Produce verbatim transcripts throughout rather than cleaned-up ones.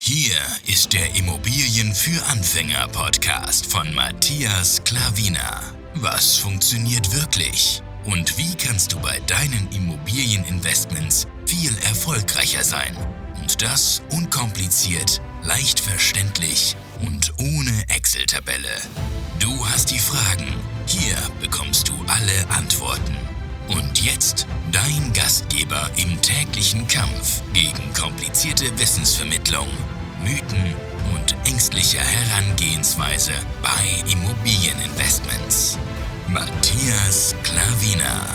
Hier ist der Immobilien für Anfänger Podcast von Matthias Klavina. Was funktioniert wirklich? Und wie kannst du bei deinen Immobilieninvestments viel erfolgreicher sein? Und das unkompliziert, leicht verständlich und ohne Excel-Tabelle. Du hast die Fragen, hier bekommst du alle Antworten. Und jetzt dein Gastgeber im täglichen Kampf gegen komplizierte Wissensvermittlung, Mythen und ängstliche Herangehensweise bei Immobilieninvestments. Matthias Klavina.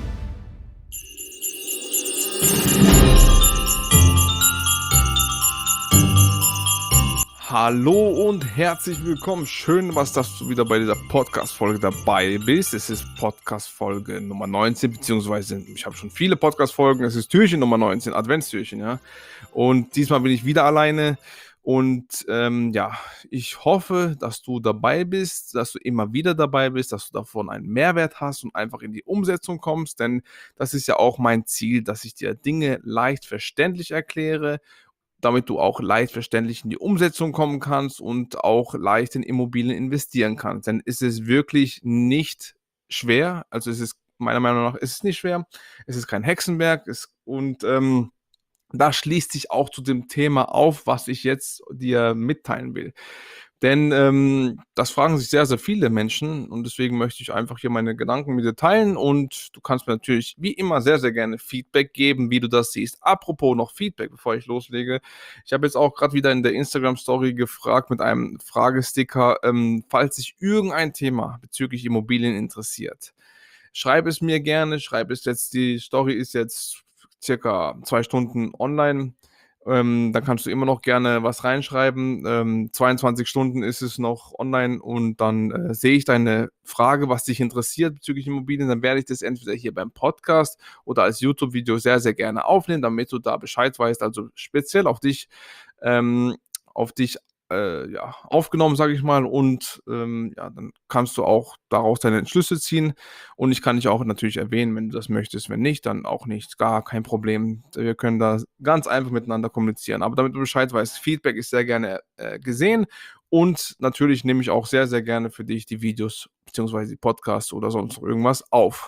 Hallo und herzlich willkommen. Schön, was, dass du wieder bei dieser Podcast-Folge dabei bist. Es ist Podcast-Folge Nummer neunzehn, beziehungsweise ich habe schon viele Podcast-Folgen. Es ist Türchen Nummer neunzehn, Adventstürchen, ja. Und diesmal bin ich wieder alleine. Und ähm, ja, ich hoffe, dass du dabei bist, dass du immer wieder dabei bist, dass du davon einen Mehrwert hast und einfach in die Umsetzung kommst. Denn das ist ja auch mein Ziel, dass ich dir Dinge leicht verständlich erkläre, damit du auch leicht verständlich in die Umsetzung kommen kannst und auch leicht in Immobilien investieren kannst. Denn es ist wirklich nicht schwer, also es ist meiner Meinung nach ist es nicht schwer, es ist kein Hexenwerk es, und ähm, das schließt sich auch zu dem Thema auf, was ich jetzt dir mitteilen will. Denn ähm, das fragen sich sehr, sehr viele Menschen und deswegen möchte ich einfach hier meine Gedanken mit dir teilen und du kannst mir natürlich wie immer sehr, sehr gerne Feedback geben, wie du das siehst. Apropos noch Feedback, bevor ich loslege. Ich habe jetzt auch gerade wieder in der Instagram-Story gefragt mit einem Fragesticker, ähm, falls sich irgendein Thema bezüglich Immobilien interessiert. Schreib es mir gerne, schreib es jetzt, die Story ist jetzt circa zwei Stunden online. Ähm, dann kannst du immer noch gerne was reinschreiben. Ähm, zweiundzwanzig Stunden ist es noch online und dann äh, sehe ich deine Frage, was dich interessiert bezüglich Immobilien. Dann werde ich das entweder hier beim Podcast oder als YouTube-Video sehr, sehr gerne aufnehmen, damit du da Bescheid weißt. Also speziell auf dich, ähm, auf dich äh, ja, aufgenommen, sage ich mal. Und ähm, ja, dann kannst du auch daraus deine Entschlüsse ziehen. Und ich kann dich auch natürlich erwähnen, wenn du das möchtest. Wenn nicht, dann auch nicht. Gar kein Problem. Wir können da ganz einfach miteinander kommunizieren. Aber damit du Bescheid weißt, Feedback ist sehr gerne äh, gesehen. Und natürlich nehme ich auch sehr, sehr gerne für dich die Videos beziehungsweise die Podcasts oder sonst irgendwas auf.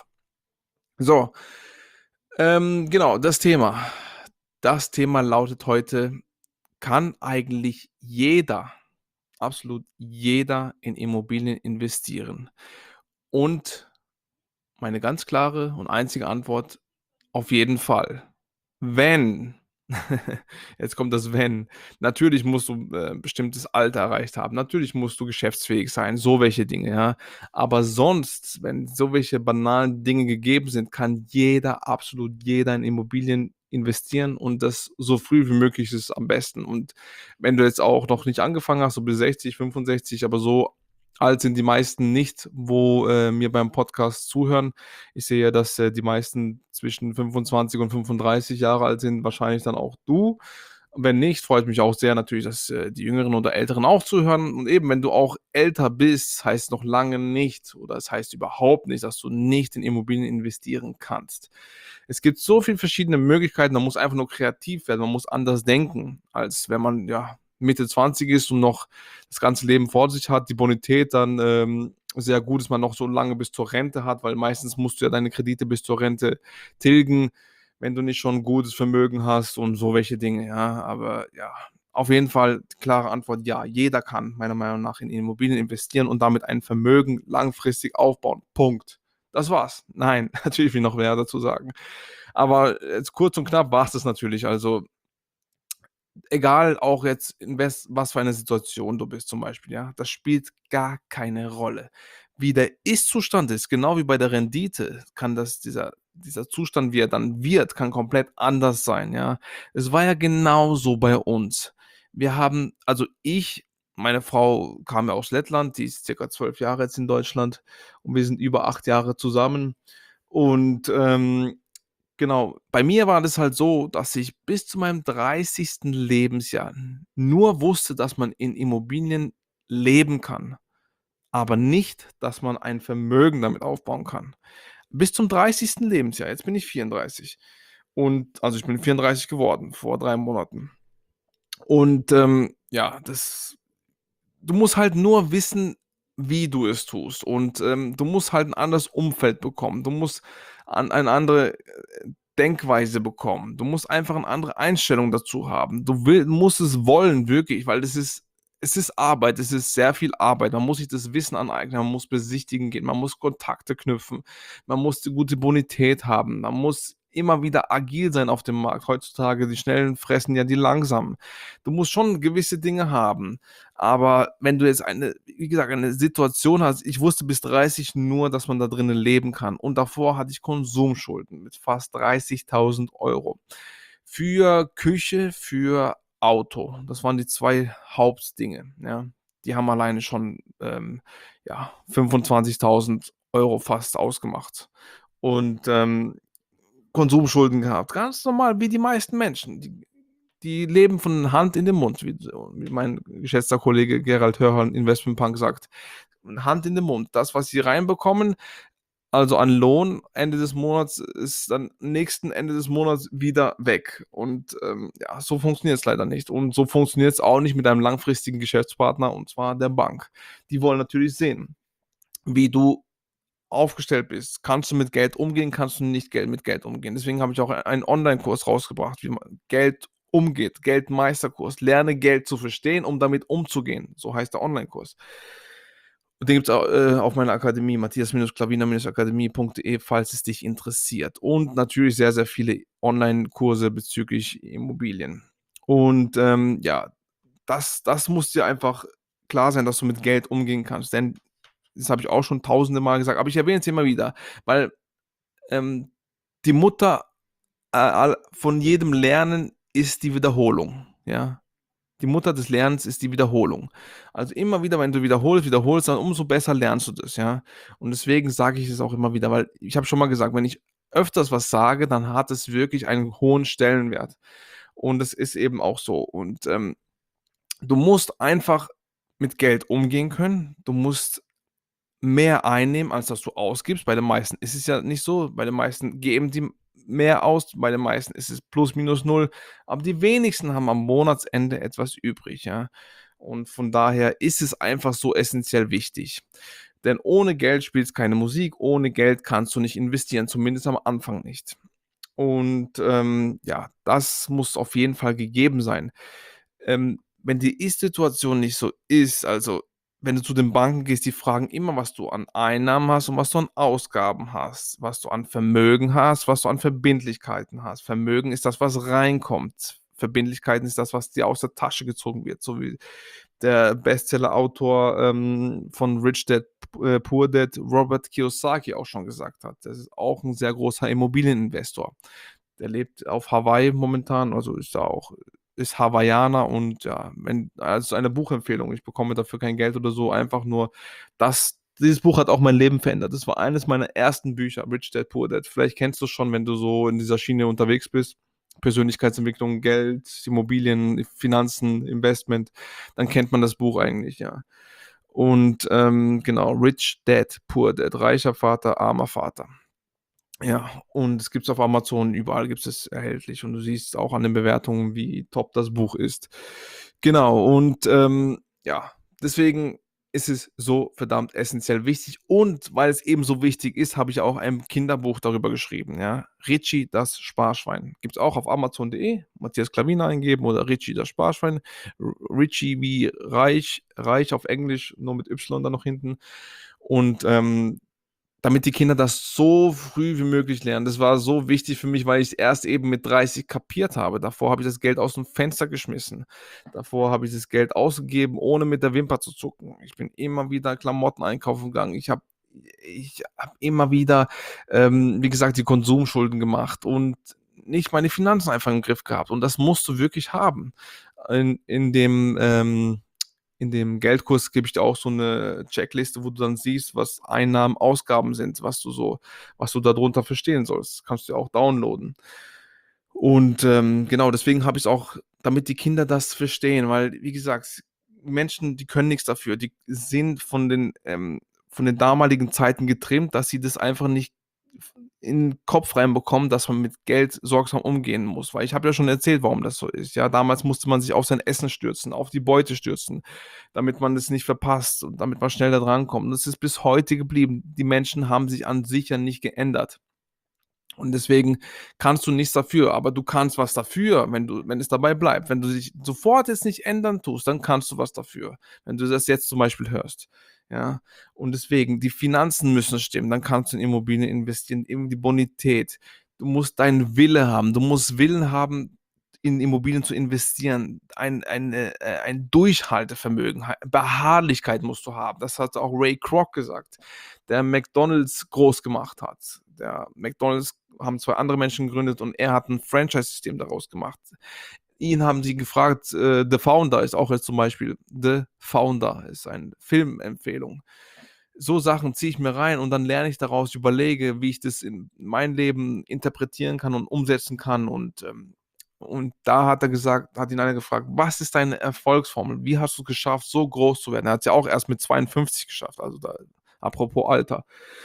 So, ähm, genau, das Thema. Das Thema lautet heute, kann eigentlich jeder, absolut jeder in Immobilien investieren? Und meine ganz klare und einzige Antwort: Auf jeden Fall. Wenn, jetzt kommt das Wenn. Natürlich musst du äh, 'n bestimmtes Alter erreicht haben. Natürlich musst du geschäftsfähig sein, so welche Dinge, ja. Aber sonst, wenn so welche banalen Dinge gegeben sind, kann jeder, absolut jeder in Immobilien investieren und das so früh wie möglich ist am besten. Und wenn du jetzt auch noch nicht angefangen hast, so bis sechzig, fünfundsechzig, aber so alt sind die meisten nicht, wo äh, mir beim Podcast zuhören. Ich sehe ja, dass äh, die meisten zwischen fünfundzwanzig und fünfunddreißig Jahre alt sind, wahrscheinlich dann auch du. Wenn nicht, freut mich auch sehr natürlich, dass äh, die Jüngeren oder Älteren auch zuhören. Und eben, wenn du auch älter bist, heißt noch lange nicht oder es heißt überhaupt nicht, dass du nicht in Immobilien investieren kannst. Es gibt so viele verschiedene Möglichkeiten, man muss einfach nur kreativ werden, man muss anders denken, als wenn man ja Mitte zwanzig ist und noch das ganze Leben vor sich hat, die Bonität dann ähm, sehr gut ist, man noch so lange bis zur Rente hat, weil meistens musst du ja deine Kredite bis zur Rente tilgen, wenn du nicht schon ein gutes Vermögen hast und so welche Dinge, ja. Aber ja, auf jeden Fall klare Antwort: Ja, jeder kann meiner Meinung nach in Immobilien investieren und damit ein Vermögen langfristig aufbauen. Punkt. Das war's. Nein, natürlich will ich noch mehr dazu sagen. Aber jetzt kurz und knapp war es das natürlich. Also egal auch jetzt in wes was für einer Situation du bist zum Beispiel, ja, das spielt gar keine Rolle. Wie der Ist-Zustand ist, genau wie bei der Rendite, kann das dieser dieser Zustand, wie er dann wird, kann komplett anders sein, ja. Es war ja genauso bei uns. Wir haben also ich meine Frau kam ja aus Lettland, die ist circa zwölf Jahre jetzt in Deutschland und wir sind über acht Jahre zusammen und, ähm genau. Bei mir war das halt so, dass ich bis zu meinem dreißigsten Lebensjahr nur wusste, dass man in Immobilien leben kann, aber nicht, dass man ein Vermögen damit aufbauen kann. Bis zum dreißigsten Lebensjahr. Jetzt bin ich vierunddreißig und also, ich bin vierunddreißig geworden vor drei Monaten. Und, ähm, ja, das du musst halt nur wissen, wie du es tust und, ähm, du musst halt 'n anderes Umfeld bekommen. Du musst an eine andere, äh, Denkweise bekommen. Du musst einfach 'ne andere Einstellung dazu haben. Du will musst es wollen, wirklich, weil das ist es ist Arbeit, es ist sehr viel Arbeit. Man muss sich das Wissen aneignen, man muss besichtigen gehen, man muss Kontakte knüpfen, man muss die gute Bonität haben, man muss immer wieder agil sein auf dem Markt. Heutzutage, die Schnellen fressen ja die Langsamen. Du musst schon gewisse Dinge haben. Aber wenn du jetzt eine wie gesagt, eine Situation hast, ich wusste bis dreißig nur, dass man da drinnen leben kann und davor hatte ich Konsumschulden mit fast dreißigtausend Euro für Küche, für Auto. Das waren die zwei Hauptdinge, ja. Die haben alleine schon, ähm, ja, fünfundzwanzigtausend Euro fast ausgemacht und, ähm, Konsumschulden gehabt. Ganz normal wie die meisten Menschen. Die die leben von Hand in den Mund, wie so wie mein geschätzter Kollege Gerald Hörhan, Investmentpunk sagt. Hand in den Mund. Das, was sie reinbekommen, also an Lohn Ende des Monats, ist dann nächsten Ende des Monats wieder weg. Und, ähm, ja, so funktioniert's leider nicht. Und so funktioniert's auch nicht mit einem langfristigen Geschäftspartner, und zwar der Bank. Die wollen natürlich sehen, wie du aufgestellt bist. Kannst du mit Geld umgehen, kannst du nicht Geld mit Geld umgehen. Deswegen habe ich auch einen Onlinekurs rausgebracht, wie man Geld umgeht, Geldmeisterkurs. Lerne Geld zu verstehen, um damit umzugehen. So heißt der Onlinekurs. Und den gibt's au äh, auf meiner Akademie, matthias-klavina-akademie.de, falls es dich interessiert. Und natürlich sehr, sehr viele Onlinekurse bezüglich Immobilien. Und, ähm, ja, das das muss dir einfach klar sein, dass du mit Geld umgehen kannst, denn das habe ich auch schon tausende Mal gesagt, aber ich erwähne es immer wieder, weil, ähm, die Mutter, äh, all von jedem Lernen ist die Wiederholung, ja? Die Mutter des Lernens ist die Wiederholung. Also, immer wieder, wenn du wiederholst, wiederholst, dann umso besser lernst du das, ja? Und deswegen sage ich es auch immer wieder, weil ich habe schon mal gesagt, wenn ich öfters was sage, dann hat es wirklich einen hohen Stellenwert. Und das ist eben auch so. Und, ähm, du musst einfach mit Geld umgehen können. Du musst mehr einnehmen, als dass du ausgibst. Bei den meisten ist es ja nicht so. Bei den meisten geben die mehr aus, bei den meisten ist es plus minus null, aber die wenigsten haben am Monatsende etwas übrig, ja? Und von daher ist es einfach so essenziell wichtig. Denn ohne Geld spielt's keine Musik, ohne Geld kannst du nicht investieren, zumindest am Anfang nicht. Und, ähm, ja, das muss auf jeden Fall gegeben sein. Ähm, wenn die Ist-Situation nicht so ist, also, wenn du zu den Banken gehst, die fragen immer, was du an Einnahmen hast und was du an Ausgaben hast, was du an Vermögen hast, was du an Verbindlichkeiten hast. Vermögen ist das, was reinkommt. Verbindlichkeiten ist das, was dir aus der Tasche gezogen wird, so wie der Bestseller-Autor, ähm, von Rich Dad äh, Poor Dad, Robert Kiyosaki auch schon gesagt hat. Das ist auch 'n sehr großer Immobilieninvestor. Der lebt auf Hawaii momentan, also ist da auch ist Hawaiianer und ja, wenn also eine Buchempfehlung. Ich bekomme dafür kein Geld oder so, einfach nur das dieses Buch hat auch mein Leben verändert. Das war eines meiner ersten Bücher, Rich Dad Poor Dad. Vielleicht kennst du's schon, wenn du so in dieser Schiene unterwegs bist. Persönlichkeitsentwicklung, Geld, Immobilien, Finanzen, Investment, dann kennt man das Buch eigentlich, ja. Und, ähm, genau, Rich Dad Poor Dad, reicher Vater, armer Vater. Ja, und es gibt's auf Amazon, überall gibt's es erhältlich und du siehst auch an den Bewertungen, wie top das Buch ist. Genau und, ähm, ja, deswegen ist es so verdammt essenziell wichtig und weil es eben so wichtig ist, habe ich auch ein Kinderbuch darüber geschrieben, ja. Richie, das Sparschwein. Gibt's auch auf amazon.de, Matthias Klavina eingeben oder Richie, das Sparschwein. R Richie wie reich, reich auf Englisch, nur mit Y dann noch hinten. Und, ähm, damit die Kinder das so früh wie möglich lernen. Das war so wichtig für mich, weil ich's erst eben mit dreißig kapiert habe. Davor habe ich das Geld aus'm Fenster geschmissen. Davor habe ich das Geld ausgegeben, ohne mit der Wimper zu zucken. Ich bin immer wieder Klamotten einkaufen gegangen. Ich habe ich habe immer wieder, ähm, wie gesagt, die Konsumschulden gemacht und nicht meine Finanzen einfach im Griff gehabt. Und das musst du wirklich haben. In in dem, ähm in dem Geldkurs gebe ich dir auch so 'ne Checkliste, wo du dann siehst, was Einnahmen, Ausgaben sind, was du so was du da drunter verstehen sollst. Kannst du dir auch downloaden. Und, ähm, genau, deswegen habe ich's auch damit die Kinder das verstehen, weil, wie gesagt, Menschen, die können nix dafür. Die sind von den, ähm von den damaligen Zeiten getrimmt, dass sie das einfach nicht in den Kopf reinbekommen, dass man mit Geld sorgsam umgehen muss. Weil ich habe ja schon erzählt, warum das so ist. Ja, damals musste man sich auf sein Essen stürzen, auf die Beute stürzen, damit man es nicht verpasst und damit man schnell da drankommt. Und das ist bis heute geblieben. Die Menschen haben sich an sich ja nicht geändert. Und deswegen kannst du nichts dafür, aber du kannst was dafür, wenn du wenn es dabei bleibt. Wenn du dich sofort jetzt nicht ändern tust, dann kannst du was dafür, wenn du das jetzt zum Beispiel hörst, ja? Und deswegen, die Finanzen müssen stimmen, dann kannst du in Immobilien investieren, eben die Bonität. Du musst deinen Wille haben. Du musst Willen haben, in Immobilien zu investieren. Ein ein, äh, äh, ein Durchhaltevermögen, ha Beharrlichkeit musst du haben. Das hat auch Ray Kroc gesagt, der McDonald's groß gemacht hat. Der McDonald's haben zwei andere Menschen gegründet und er hat ein Franchise-System daraus gemacht. Ihn haben sie gefragt, äh, The Founder ist auch jetzt zum Beispiel The Founder, ist eine Filmempfehlung. So Sachen ziehe ich mir rein und dann lerne ich daraus, überlege, wie ich das in mein Leben interpretieren kann und umsetzen kann. Und, ähm, und da hat er gesagt, hat ihn einer gefragt, was ist deine Erfolgsformel? Wie hast du es geschafft, so groß zu werden? Er hat es ja auch erst mit zweiundfünfzig geschafft, also da, apropos Alter.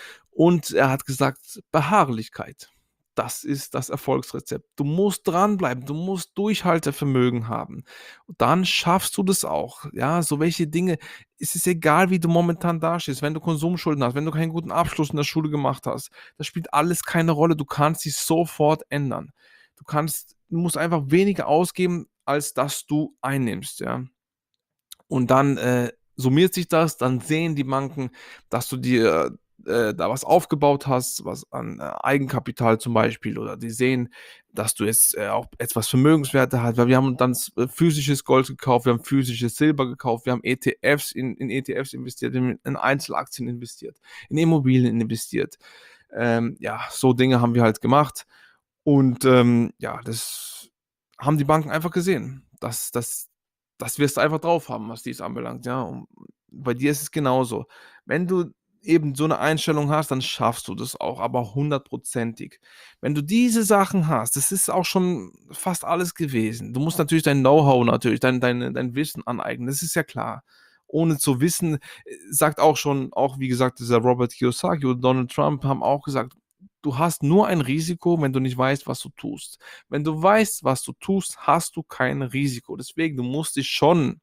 Und er hat gesagt, Beharrlichkeit. Das ist das Erfolgsrezept. Du musst dranbleiben, du musst Durchhaltevermögen haben. Dann schaffst du das auch. Ja, so welche Dinge, es ist egal, wie du momentan dastehst, wenn du Konsumschulden hast, wenn du keinen guten Abschluss in der Schule gemacht hast, das spielt alles keine Rolle. Du kannst dich sofort ändern. Du kannst, du musst einfach weniger ausgeben, als dass du einnimmst, ja. Und dann äh, summiert sich das, dann sehen die Banken, dass du dir äh, da was aufgebaut hast, was an äh, Eigenkapital zum Beispiel, oder die sehen, dass du jetzt äh, auch etwas Vermögenswerte hast, weil wir haben dann äh, physisches Gold gekauft, wir haben physisches Silber gekauft, wir haben E T Fs in, in E T Fs investiert, in, in Einzelaktien investiert, in Immobilien investiert. Ähm, ja, so Dinge haben wir halt gemacht. Und ähm, ja, das haben die Banken einfach gesehen. Das, das, das wirst du einfach drauf haben, was dies anbelangt, ja. Und bei dir ist es genauso. Wenn du eben so eine Einstellung hast, dann schaffst du das auch, aber hundertprozentig. Wenn du diese Sachen hast, das ist auch schon fast alles gewesen. Du musst natürlich dein Know-how natürlich, dein dein dein Wissen aneignen, das ist ja klar. Ohne zu wissen, äh, sagt auch schon auch wie gesagt, dieser Robert Kiyosaki oder Donald Trump haben auch gesagt: „Du hast nur ein Risiko, wenn du nicht weißt, was du tust.“ Wenn du weißt, was du tust, hast du kein Risiko. Deswegen, du musst dich schon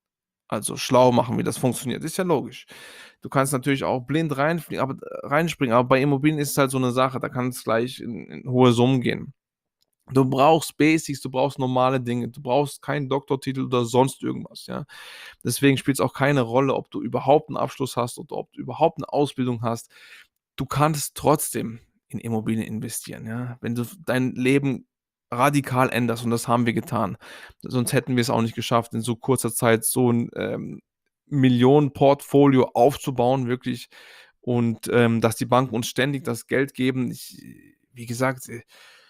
also schlau machen, wie das funktioniert. Ist ja logisch. Du kannst natürlich auch blind reinfliegen, aber äh, reinspringen, aber bei Immobilien ist es halt so eine Sache, da kann es gleich in in hohe Summen gehen. Du brauchst Basics, du brauchst normale Dinge. Du brauchst keinen Doktortitel oder sonst irgendwas, ja? Deswegen spielt es auch keine Rolle, ob du überhaupt einen Abschluss hast oder ob du überhaupt eine Ausbildung hast. Du kannst trotzdem in Immobilien investieren, ja? Wenn du dein Leben radikal änderst und das haben wir getan. Sonst hätten wir es auch nicht geschafft, in so kurzer Zeit so 'n, ähm, Millionenportfolio aufzubauen, wirklich. Und, ähm, dass die Banken uns ständig das Geld geben. Ich wie gesagt, äh,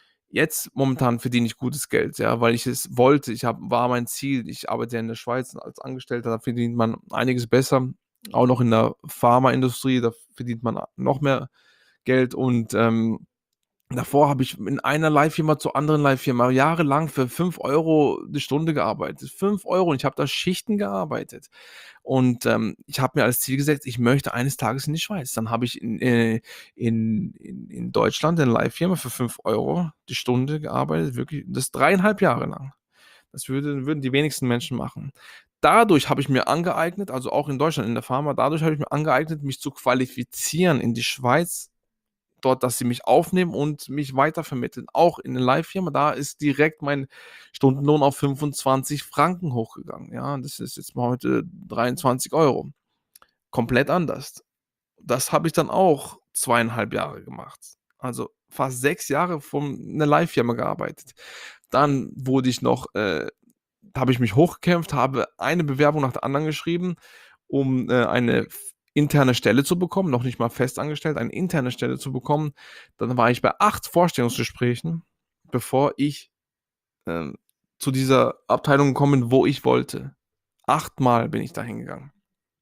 jetzt momentan verdiene ich gutes Geld, ja, weil ich es wollte. Ich habe war mein Ziel. Ich arbeite ja in der Schweiz als Angestellter, da verdient man einiges besser. Auch noch in der Pharmaindustrie, da verdient man noch mehr Geld und, ähm, davor habe ich in einer Leihfirma zur anderen Leihfirma jahrelang für fünf Euro die Stunde gearbeitet. fünf Euro und ich habe da Schichten gearbeitet. Und, ähm, ich habe mir als Ziel gesetzt, ich möchte eines Tages in die Schweiz. Dann habe ich in äh, in in in Deutschland in 'ner Leihfirma für fünf Euro die Stunde gearbeitet, wirklich das dreieinhalb Jahre lang. Das würde würden die wenigsten Menschen machen. Dadurch habe ich mir angeeignet, also auch in Deutschland in der Pharma, dadurch habe ich mir angeeignet, mich zu qualifizieren in die Schweiz, dort, dass sie mich aufnehmen und mich weitervermitteln. Auch in 'ne Leihfirma, da ist direkt mein Stundenlohn auf fünfundzwanzig Franken hochgegangen, ja? Das ist jetzt mal heute dreiundzwanzig Euro. Komplett anders. Das habe ich dann auch zweieinhalb Jahre gemacht. Also, fast sechs Jahre von 'ner Leihfirma gearbeitet. Dann wurde ich noch äh, habe ich mich hochgekämpft, habe eine Bewerbung nach der anderen geschrieben, um, äh, eine f interne Stelle zu bekommen, noch nicht mal festangestellt, eine interne Stelle zu bekommen. Dann war ich bei acht Vorstellungsgesprächen, bevor ich, ähm, zu dieser Abteilung gekommen bin, wo ich wollte. Achtmal bin ich da hingegangen.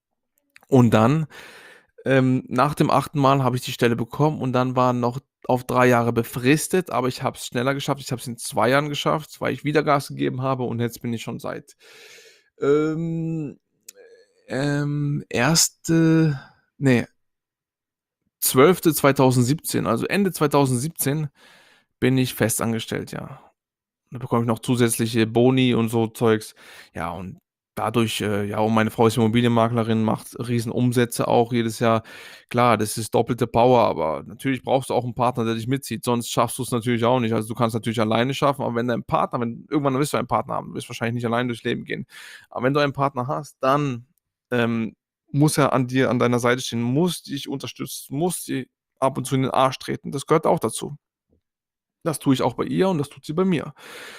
Und dann, ähm, nach dem achten Mal habe ich die Stelle bekommen und dann war noch auf drei Jahre befristet, aber ich habe es schneller geschafft. Ich habe es in zwei Jahren geschafft, weil ich wieder Gas gegeben habe und jetzt bin ich schon seit, ähm, ähm, erste ne, zwölfter zweitausendsiebzehn, also Ende zweitausendsiebzehn bin ich festangestellt, ja. Da bekomme ich noch zusätzliche Boni und so Zeugs. Ja, und dadurch, äh ja, und meine Frau ist Immobilienmaklerin, macht Riesenumsätze auch jedes Jahr. Klar, das ist doppelte Power, aber natürlich brauchst du auch einen Partner, der dich mitzieht, sonst schaffst du es natürlich auch nicht. Also, du kannst natürlich alleine schaffen, aber wenn dein Partner wenn irgendwann wirst du einen Partner haben, du wirst wahrscheinlich nicht allein durchs Leben gehen. Aber wenn du einen Partner hast, dann, ähm, muss er an dir an deiner Seite stehen, muss dich unterstützen, muss dir ab und zu in den Arsch treten. Das gehört auch dazu. Das tue ich auch bei ihr und das tut sie bei mir.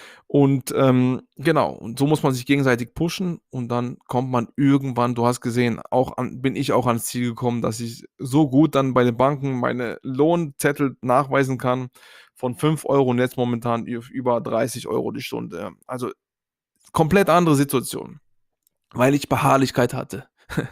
Und, ähm, genau, und so muss man sich gegenseitig pushen und dann kommt man irgendwann du hast gesehen, auch an bin ich auch ans Ziel gekommen, dass ich so gut dann bei den Banken meine Lohnzettel nachweisen kann von fünf Euro und jetzt momentan üf über dreißig Euro die Stunde. Also, komplett andere Situation. Weil ich Beharrlichkeit hatte.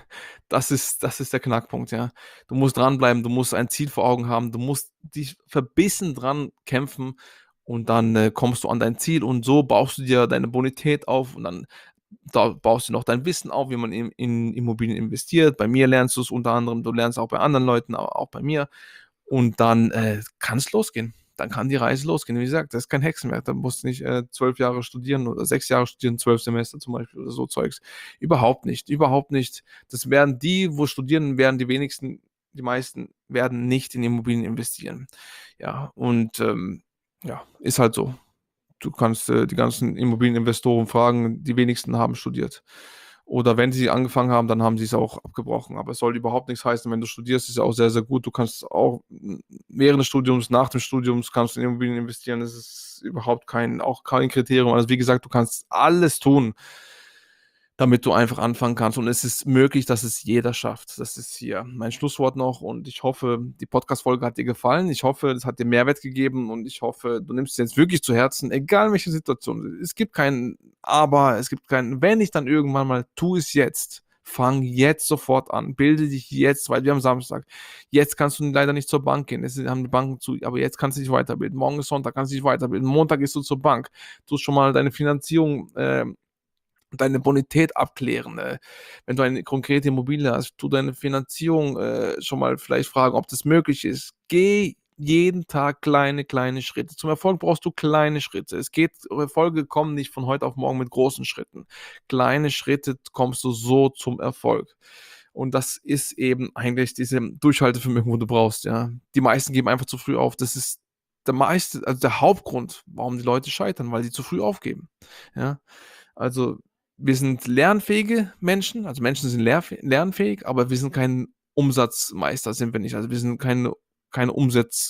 Das ist das ist der Knackpunkt, ja. Du musst dranbleiben, du musst ein Ziel vor Augen haben, du musst dich verbissen dran kämpfen und dann, äh, kommst du an dein Ziel und so baust du dir deine Bonität auf und dann da baust du noch dein Wissen auf, wie man in in Immobilien investiert. Bei mir lernst du's unter anderem, du lernst auch bei anderen Leuten, aber auch bei mir. Und dann, äh, kann's losgehen. Dann kann die Reise losgehen. Wie gesagt, das ist kein Hexenwerk. Da musst du nicht, äh, zwölf Jahre studieren oder sechs Jahre studieren, zwölf Semester zum Beispiel oder so Zeugs. Überhaupt nicht, überhaupt nicht. Das werden die, wo studieren, werden die wenigsten die meisten werden nicht in Immobilien investieren. Ja, und, ähm, ja, ist halt so. Du kannst, äh, die ganzen Immobilieninvestoren fragen, die wenigsten haben studiert. Oder wenn sie angefangen haben, dann haben sie's auch abgebrochen. Aber es soll überhaupt nichts heißen, wenn du studierst, ist ja auch sehr, sehr gut. Du kannst auch m während des Studiums, nach dem Studiums kannst du in Immobilien investieren. Das ist überhaupt kein auch kein Kriterium. Also, wie gesagt, du kannst alles tun damit du einfach anfangen kannst. Und es ist möglich, dass es jeder schafft. Das ist hier mein Schlusswort noch und ich hoffe, die Podcast-Folge hat dir gefallen. Ich hoffe, es hat dir Mehrwert gegeben und ich hoffe, du nimmst es jetzt wirklich zu Herzen, egal welche Situation. Es gibt kein Aber, es gibt kein Wenn nicht, dann irgendwann mal, tu es jetzt. Fang jetzt sofort an. Bilde dich jetzt, weil wir haben Samstag. Jetzt kannst du leider nicht zur Bank gehen. Es haben die Banken zu, aber jetzt kannst du dich weiterbilden. Morgen ist Sonntag, kannst du dich weiterbilden. Montag gehst du zur Bank. Tust schon mal deine Finanzierung, ähm deine Bonität abklären. Äh, wenn du eine konkrete Immobilie hast, tu deine Finanzierung äh, schon mal vielleicht fragen, ob das möglich ist. Geh jeden Tag kleine, kleine Schritte. Zum Erfolg brauchst du kleine Schritte. Es geht Erfolge kommen nicht von heute auf morgen mit großen Schritten. Kleine Schritte kommst du so zum Erfolg. Und das ist eben eigentlich diese Durchhaltevermögen, wo du brauchst, ja. Die meisten geben einfach zu früh auf. Das ist der meiste also der Hauptgrund, warum die Leute scheitern, weil sie zu früh aufgeben, ja. Also, wir sind lernfähige Menschen, also Menschen sind lernfäh lernfähig, aber wir sind kein Umsatzmeister, sind wir nicht. Also, wir sind keine keine Umsetz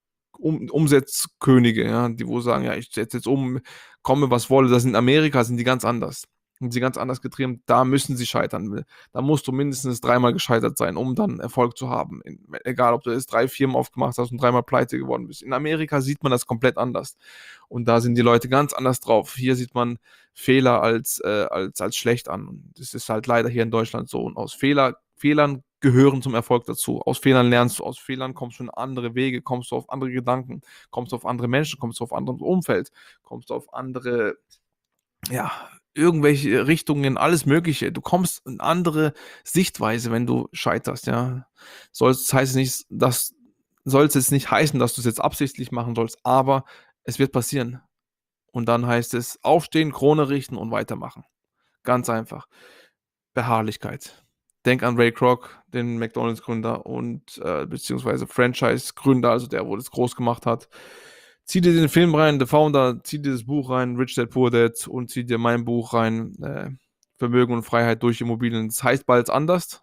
Um Umsetzkönige, ja, die wo sagen: „Ja, ich setze jetzt um, komme, was wolle." Das in Amerika sind die ganz anders. Sind sie ganz anders getrieben. Da müssen sie scheitern. Da musst du mindestens dreimal gescheitert sein, um dann Erfolg zu haben. In egal, ob du jetzt drei Firmen aufgemacht hast und dreimal pleite geworden bist. In Amerika sieht man das komplett anders. Und da sind die Leute ganz anders drauf. Hier sieht man Fehler als, äh, als, als schlecht an. Und das ist halt leider hier in Deutschland so. Und aus Fehler, Fehlern gehören zum Erfolg dazu. Aus Fehlern lernst du, aus Fehlern kommst du in andere Wege, kommst du auf andere Gedanken, kommst du auf andere Menschen, kommst du auf anderes Umfeld, kommst du auf andere, ja, irgendwelche Richtungen, alles Mögliche. Du kommst in andere Sichtweise, wenn du scheiterst, ja. Soll's heißt nicht, dass soll es jetzt nicht heißen, dass du es jetzt absichtlich machen sollst, aber es wird passieren. Und dann heißt es aufstehen, Krone richten und weitermachen. Ganz einfach. Beharrlichkeit. Denk an Ray Kroc, den McDonald's-Gründer und äh, beziehungsweise Franchise-Gründer, also der, wo das groß gemacht hat. Zieh dir den Film rein, The Founder, zieh dir das Buch rein, Rich Dad Poor Dad und zieh dir mein Buch rein, äh, Vermögen und Freiheit durch Immobilien. Das heißt bald anders.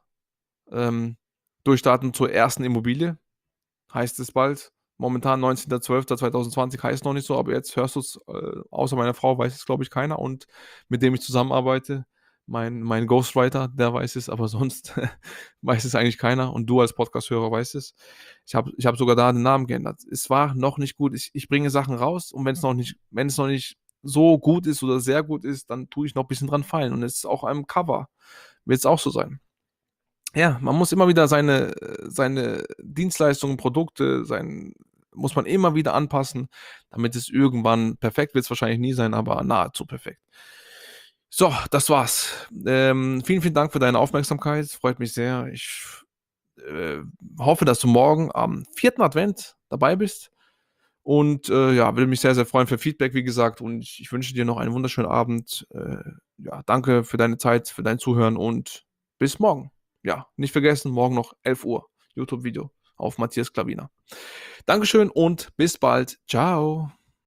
Ähm, Durchstarten zur ersten Immobilie heißt es bald. Momentan neunzehnter zwölfter zweitausendzwanzig heißt noch nicht so, aber jetzt hörst du es, äh, außer meiner Frau weiß es, glaube ich, keiner und mit dem ich zusammenarbeite, mein mein Ghostwriter, der weiß es, aber sonst weiß es eigentlich keiner und du als Podcast-Hörer weißt es. Ich habe ich habe sogar da den Namen geändert. Es war noch nicht gut. Ich ich bringe Sachen raus und wenn's noch nicht wenn es noch nicht so gut ist oder sehr gut ist, dann tue ich noch 'n bisschen dran feilen und es ist auch am Cover wird's auch so sein. Ja, man muss immer wieder seine äh, seine Dienstleistungen, Produkte, sein muss man immer wieder anpassen, damit es irgendwann perfekt wird's wahrscheinlich nie sein, aber nahezu perfekt. So, das war's. Ähm, vielen, vielen Dank für deine Aufmerksamkeit. Freut mich sehr. Ich äh, hoffe, dass du morgen am vierten Advent dabei bist. Und äh, ja, würde mich sehr, sehr freuen für Feedback, wie gesagt. Und ich, ich wünsche dir noch einen wunderschönen Abend. Äh, ja, danke für deine Zeit, für dein Zuhören und bis morgen. Ja, nicht vergessen, morgen noch elf Uhr YouTube-Video auf Matthias Klavina. Dankeschön und bis bald. Ciao.